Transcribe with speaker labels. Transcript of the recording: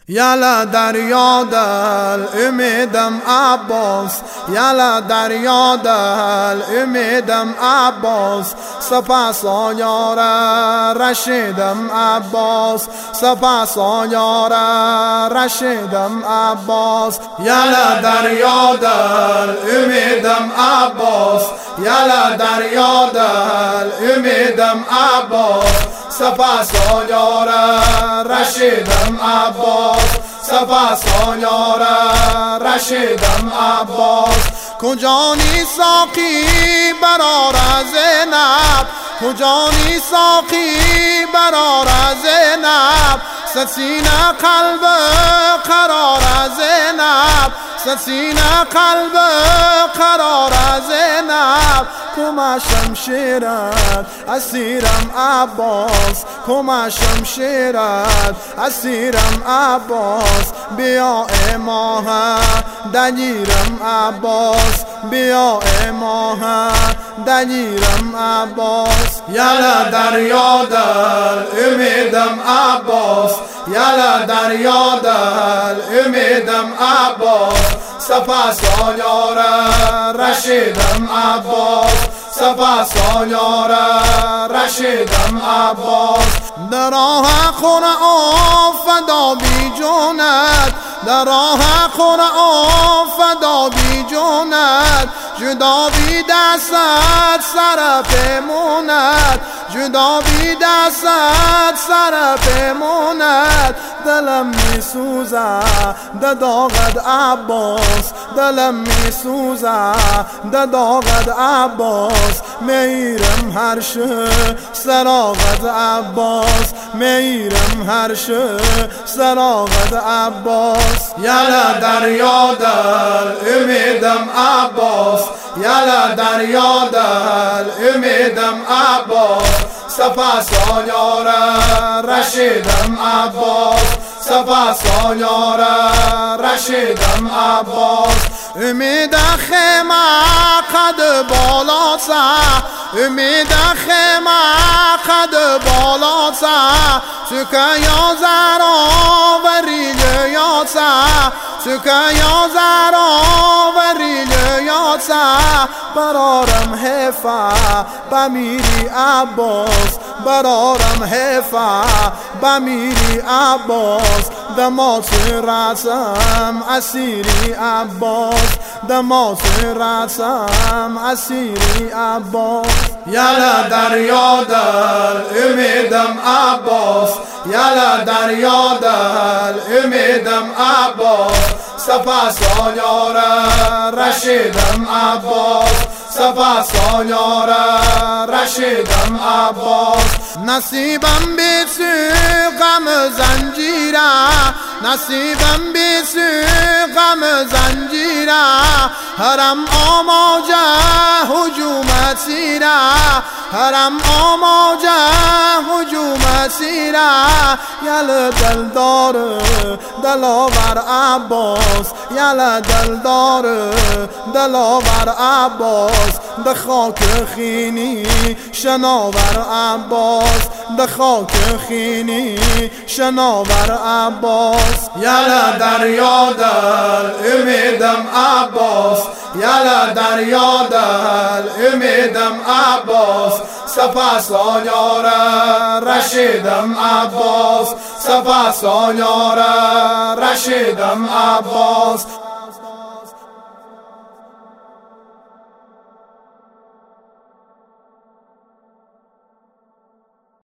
Speaker 1: یالا دریا دل امیدم عباس، یالا دریا دل امیدم عباس، سپس یار رشیدم عباس، سپس یار رشیدم عباس. یالا دریا دل امیدم عباس، یالا دریا دل امیدم عباس، سپس یار رشیدم عباس، سپس یار رشیدم عباس. کجا نی ساقی برار زینب، کجا نی ساقی برار زینب، سینه قلب قرار زینب، سینه قلب قرار زینب. کما شمشیرت اسیرم عباس، کما شمشیرت اسیرم عباس. بیا ای ماه دلیرم عباس، بیا ای ماه دلیرم عباس. یالا دریا دل امیدم عباس، یالا دریا دل امیدم عباس، سپس یار رشیدم عباس، سپس یار رشیدم عباس. در راه قرآن فدا بی جونت، در راه قرآن فدا بی جونت، جدا بی دستت سر پیمونت، جدا بی دستت سر پیمونت. دلم می سوزد د داغت عباس، دلم می سوزد د داغت عباس. میرم هر شه سراغت عباس، میرم هر شه سراغت عباس. یالا دریا دل امیدم عباس، یالا دریا دل امیدم عباس، سپس یار رشیدم عباس، سپس یار رشیدم عباس. امید خیمه قد بالا سه، امید خیمه قد بالا سه، چکه یا زرا و ریل یا سه، چکه یا زرا و ریل یا سه. برارم حیفه بمیری عباس، برارم حیفه بمیری عباس. دماس رسم اسیری عباس، دماس رسم اسیری عباس. یالا دریا دل امیدم عباس، یالا دریا دل امیدم عباس، سپس یار رشیدم عباس، سپس یار رشیدم عباس. نصیبم بیسی غم زنجیره، نصیبم بیسی غم زنجیره، حرم آماجه هجوم سیره، حرم آماجه هجوم سیره. یالا دلدار دلاور عباس، یالا دلدار دلاور عباس. د خاک خینی شناور عباس، د خاک خینی شناور عباس. یالا دریا دل امیدم عباس، یالا دریا دل امیدم عباس، سپس یار رشیدم عباس، سپس یار رشیدم عباس.